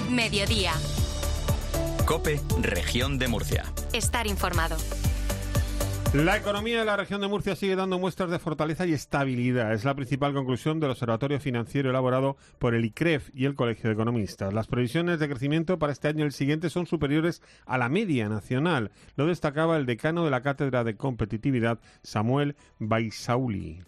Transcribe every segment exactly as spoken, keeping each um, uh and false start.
Mediodía. COPE, Región de Murcia. Estar informado. La economía de la región de Murcia sigue dando muestras de fortaleza y estabilidad. Es la principal conclusión del Observatorio Financiero elaborado por el I C R E F y el Colegio de Economistas. Las previsiones de crecimiento para este año y el siguiente son superiores a la media nacional. Lo destacaba el decano de la Cátedra de Competitividad, Samuel Baisauli.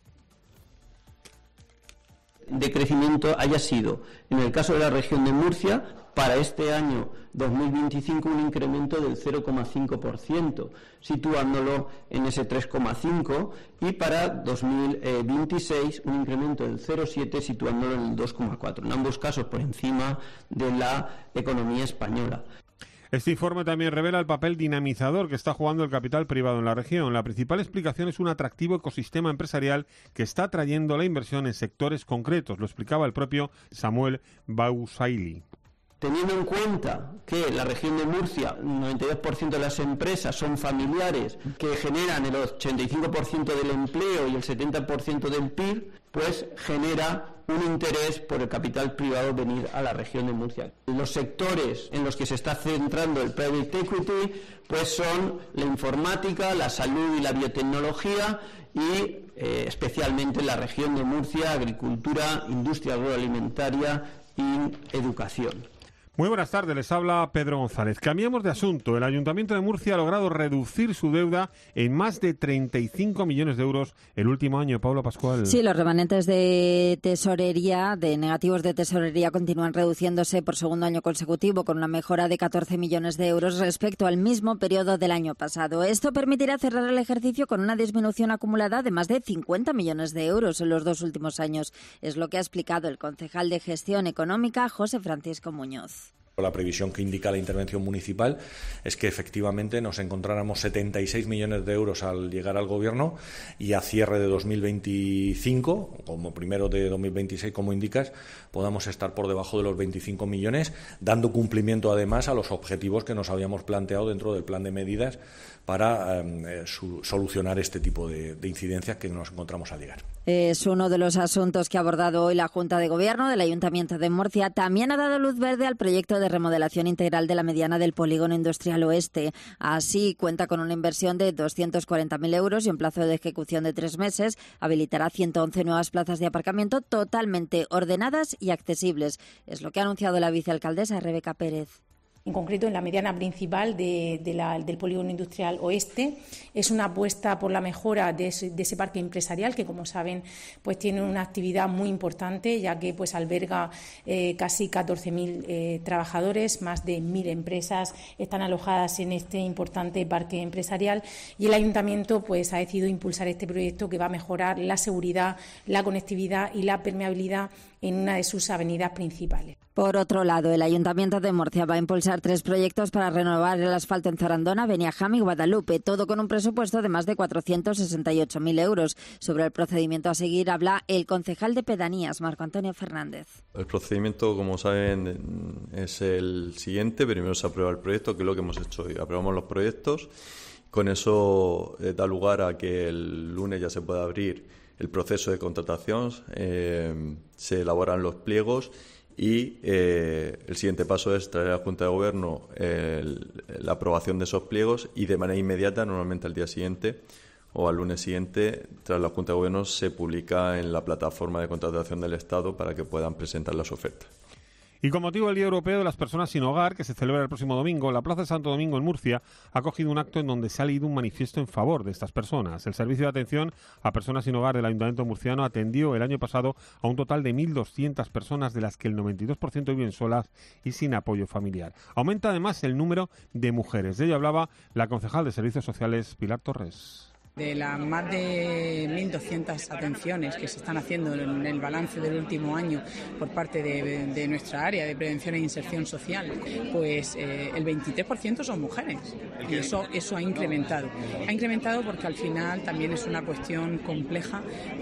De crecimiento haya sido, en el caso de la región de Murcia, para este año dos mil veinticinco un incremento del cero coma cinco por ciento, situándolo en ese tres coma cinco por ciento, y para dos mil veintiséis un incremento del cero coma siete por ciento, situándolo en el dos coma cuatro por ciento, en ambos casos por encima de la economía española. Este informe también revela el papel dinamizador que está jugando el capital privado en la región. La principal explicación es un atractivo ecosistema empresarial que está atrayendo la inversión en sectores concretos. Lo explicaba el propio Samuel Baisauli. Teniendo en cuenta que la región de Murcia, el noventa y dos por ciento de las empresas son familiares, que generan el ochenta y cinco por ciento del empleo y el setenta por ciento del P I B, pues genera un interés por el capital privado venir a la región de Murcia. Los sectores en los que se está centrando el private equity pues son la informática, la salud y la biotecnología y eh, especialmente en la región de Murcia, agricultura, industria agroalimentaria y educación. Muy buenas tardes, les habla Pedro González. Cambiamos de asunto. El Ayuntamiento de Murcia ha logrado reducir su deuda en más de treinta y cinco millones de euros el último año. Paula Pascual. Sí, los remanentes de tesorería, de negativos de tesorería, continúan reduciéndose por segundo año consecutivo, con una mejora de catorce millones de euros respecto al mismo periodo del año pasado. Esto permitirá cerrar el ejercicio con una disminución acumulada de más de cincuenta millones de euros en los dos últimos años. Es lo que ha explicado el concejal de Gestión Económica, José Francisco Muñoz. La previsión que indica la intervención municipal es que efectivamente nos encontráramos setenta y seis millones de euros al llegar al Gobierno y a cierre de dos mil veinticinco, como primero de dos mil veintiséis, como indicas, podamos estar por debajo de los veinticinco millones, dando cumplimiento además a los objetivos que nos habíamos planteado dentro del plan de medidas para eh, su, solucionar este tipo de, de incidencias que nos encontramos al llegar. Es uno de los asuntos que ha abordado hoy la Junta de Gobierno del Ayuntamiento de Murcia. También ha dado luz verde al proyecto de remodelación integral de la mediana del Polígono Industrial Oeste. Así, cuenta con una inversión de doscientos cuarenta mil euros y un plazo de ejecución de tres meses. Habilitará ciento once nuevas plazas de aparcamiento totalmente ordenadas y accesibles. Es lo que ha anunciado la vicealcaldesa Rebeca Pérez. En concreto, en la mediana principal de, de la, del Polígono Industrial Oeste. Es una apuesta por la mejora de ese, de ese parque empresarial que, como saben, pues tiene una actividad muy importante, ya que pues alberga eh, casi catorce mil eh, trabajadores, más de mil empresas están alojadas en este importante parque empresarial, y el Ayuntamiento pues ha decidido impulsar este proyecto que va a mejorar la seguridad, la conectividad y la permeabilidad en una de sus avenidas principales. Por otro lado, el Ayuntamiento de Murcia va a impulsar tres proyectos para renovar el asfalto en Zarandona, Beniajam y Guadalupe, todo con un presupuesto de más de cuatrocientos sesenta y ocho mil euros. Sobre el procedimiento a seguir habla el concejal de Pedanías, Marco Antonio Fernández. El procedimiento, como saben, es el siguiente. Primero se aprueba el proyecto, que es lo que hemos hecho hoy. Aprobamos los proyectos. Con eso eh, da lugar a que el lunes ya se pueda abrir el proceso de contratación, eh, se elaboran los pliegos y eh, el siguiente paso es traer a la Junta de Gobierno el, la aprobación de esos pliegos y de manera inmediata, normalmente al día siguiente o al lunes siguiente, tras la Junta de Gobierno se publica en la plataforma de contratación del Estado para que puedan presentar las ofertas. Y con motivo del Día Europeo de las Personas Sin Hogar, que se celebra el próximo domingo, la Plaza de Santo Domingo en Murcia ha acogido un acto en donde se ha leído un manifiesto en favor de estas personas. El Servicio de Atención a Personas Sin Hogar del Ayuntamiento murciano atendió el año pasado a un total de mil doscientas personas, de las que el noventa y dos por ciento viven solas y sin apoyo familiar. Aumenta además el número de mujeres. De ello hablaba la concejal de Servicios Sociales, Pilar Torres. De las más de mil doscientas atenciones que se están haciendo en el balance del último año por parte de, de nuestra área de prevención e inserción social, pues eh, el veintitrés por ciento son mujeres, y eso, eso ha incrementado. Ha incrementado porque al final también es una cuestión compleja,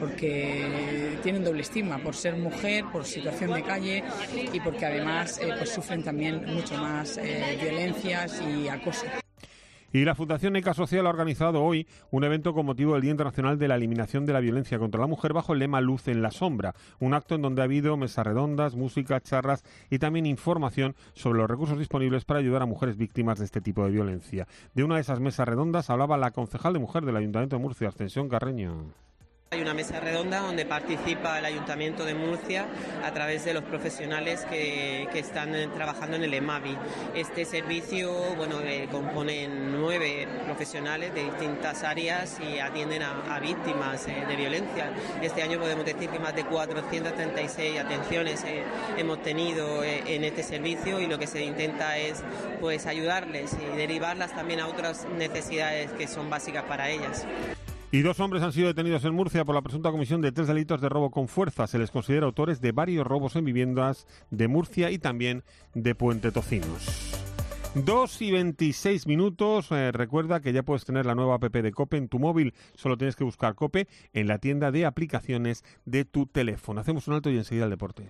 porque tiene un doble estigma, por ser mujer, por situación de calle, y porque además eh, pues sufren también mucho más eh, violencias y acoso. Y la Fundación ECA Social ha organizado hoy un evento con motivo del Día Internacional de la Eliminación de la Violencia contra la Mujer bajo el lema Luz en la Sombra, un acto en donde ha habido mesas redondas, música, charlas y también información sobre los recursos disponibles para ayudar a mujeres víctimas de este tipo de violencia. De una de esas mesas redondas hablaba la concejal de mujer del Ayuntamiento de Murcia, Ascensión Carreño. Hay una mesa redonda donde participa el Ayuntamiento de Murcia a través de los profesionales que, que están trabajando en el EMAVI. Este servicio, bueno, eh, componen nueve profesionales de distintas áreas y atienden a, a víctimas eh, de violencia. Este año podemos decir que más de cuatrocientas treinta y seis atenciones eh, hemos tenido eh, en este servicio, y lo que se intenta es pues ayudarles y derivarlas también a otras necesidades que son básicas para ellas. Y dos hombres han sido detenidos en Murcia por la presunta comisión de tres delitos de robo con fuerza. Se les considera autores de varios robos en viviendas de Murcia y también de Puente Tocinos. dos y veintiséis minutos. Eh, recuerda que ya puedes tener la nueva app de COPE en tu móvil. Solo tienes que buscar COPE en la tienda de aplicaciones de tu teléfono. Hacemos un alto y enseguida el deporte.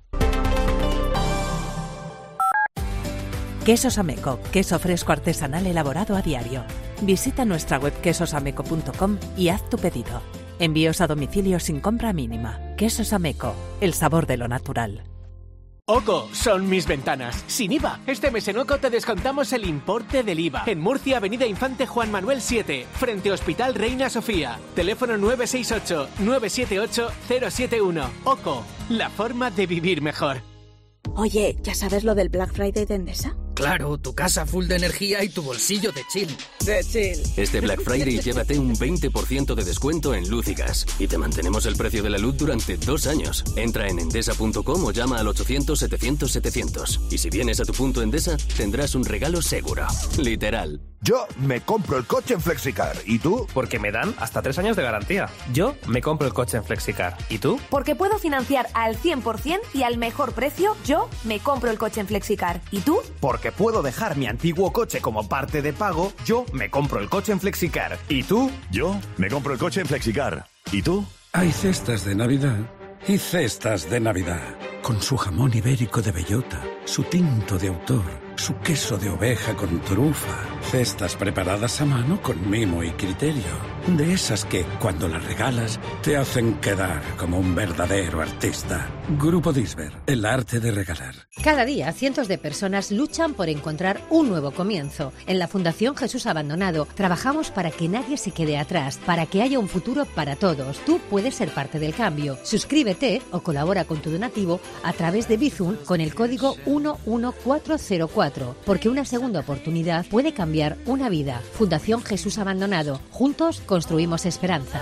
Quesos Ameco, queso fresco artesanal elaborado a diario. Visita nuestra web quesos ameco punto com y haz tu pedido. Envíos a domicilio sin compra mínima. Quesos Ameco, el sabor de lo natural. OCO, son mis ventanas. Sin I V A. Este mes en OCO te descontamos el importe del I V A. En Murcia, Avenida Infante Juan Manuel siete, frente Hospital Reina Sofía. Teléfono nueve seis ocho, nueve siete ocho, cero siete uno. OCO, la forma de vivir mejor. Oye, ¿ya sabes lo del Black Friday de Endesa? Claro, tu casa full de energía y tu bolsillo de chill. De chill. Este Black Friday llévate un veinte por ciento de descuento en luz y gas. Y te mantenemos el precio de la luz durante dos años. Entra en endesa punto com o llama al ochocientos, setecientos, setecientos. Y si vienes a tu punto Endesa, tendrás un regalo seguro. Literal. Yo me compro el coche en Flexicar. ¿Y tú? Porque me dan hasta tres años de garantía. Yo me compro el coche en Flexicar. ¿Y tú? Porque puedo financiar al cien por ciento y al mejor precio. Yo me compro el coche en Flexicar. ¿Y tú? Porque puedo dejar mi antiguo coche como parte de pago. Yo me compro el coche en Flexicar. ¿Y tú? Yo me compro el coche en Flexicar. ¿Y tú? Hay cestas de Navidad y cestas de Navidad. Con su jamón ibérico de bellota, su tinto de autor, su queso de oveja con trufa. Cestas preparadas a mano con mimo y criterio. De esas que, cuando las regalas, te hacen quedar como un verdadero artista. Grupo Disber, el arte de regalar. Cada día, cientos de personas luchan por encontrar un nuevo comienzo. En la Fundación Jesús Abandonado trabajamos para que nadie se quede atrás, para que haya un futuro para todos. Tú puedes ser parte del cambio. Suscríbete o colabora con tu donativo a través de Bizum con el código uno uno cuatro cero cuatro, porque una segunda oportunidad puede cambiar una vida. Fundación Jesús Abandonado. Juntos construimos esperanza.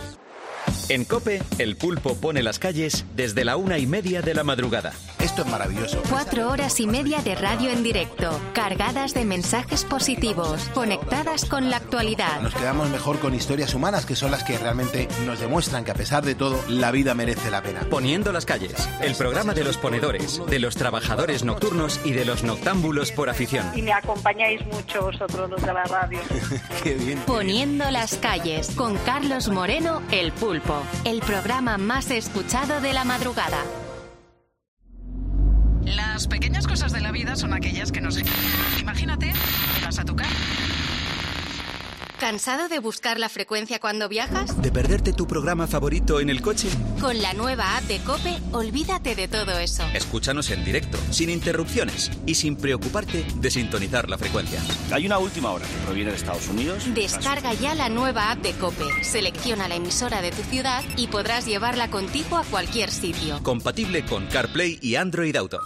En COPE, el pulpo pone las calles desde la una y media de la madrugada. Esto es maravilloso. Cuatro horas y media de radio en directo, cargadas de mensajes positivos, conectadas con la actualidad. Nos quedamos mejor con historias humanas, que son las que realmente nos demuestran que a pesar de todo, la vida merece la pena. Poniendo las calles, el programa de los ponedores, de los trabajadores nocturnos y de los noctámbulos por afición. Y me acompañáis mucho vosotros los de la radio. Qué bien. Poniendo las calles, con Carlos Moreno, el pulpo. El programa más escuchado de la madrugada. Las pequeñas cosas de la vida son aquellas que nos... Imagínate, vas a tocar. ¿Cansado de buscar la frecuencia cuando viajas? ¿De perderte tu programa favorito en el coche? Con la nueva app de COPE, olvídate de todo eso. Escúchanos en directo, sin interrupciones y sin preocuparte de sintonizar la frecuencia. Hay una última hora que proviene de Estados Unidos. Descarga ya la nueva app de COPE, selecciona la emisora de tu ciudad y podrás llevarla contigo a cualquier sitio. Compatible con CarPlay y Android Auto.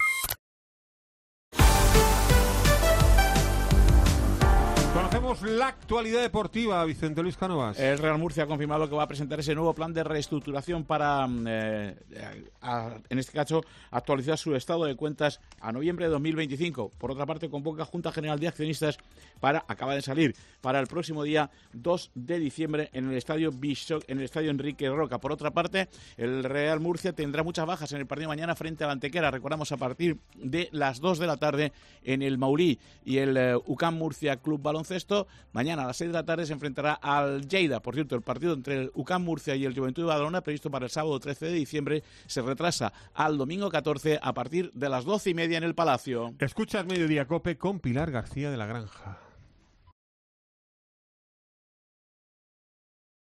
Conocemos la actualidad deportiva, Vicente Luis Cánovas. El Real Murcia ha confirmado que va a presentar ese nuevo plan de reestructuración para, eh, a, en este caso, actualizar su estado de cuentas a noviembre de dos mil veinticinco. Por otra parte, convoca Junta General de Accionistas para, acaba de salir, para el próximo día dos de diciembre en el estadio Bishock, en el estadio Enrique Roca. Por otra parte, el Real Murcia tendrá muchas bajas en el partido de mañana frente al Antequera. Recordamos, a partir de las dos de la tarde en el Maurí, y el eh, U C A M Murcia Club Baloncesto mañana a las seis de la tarde se enfrentará al Lleida. Por cierto, el partido entre el U C A M Murcia y el Juventud de Badalona, previsto para el sábado trece de diciembre, se retrasa al domingo catorce a partir de las doce y media en el Palacio. Escuchas Mediodía COPE con Pilar García de la Granja.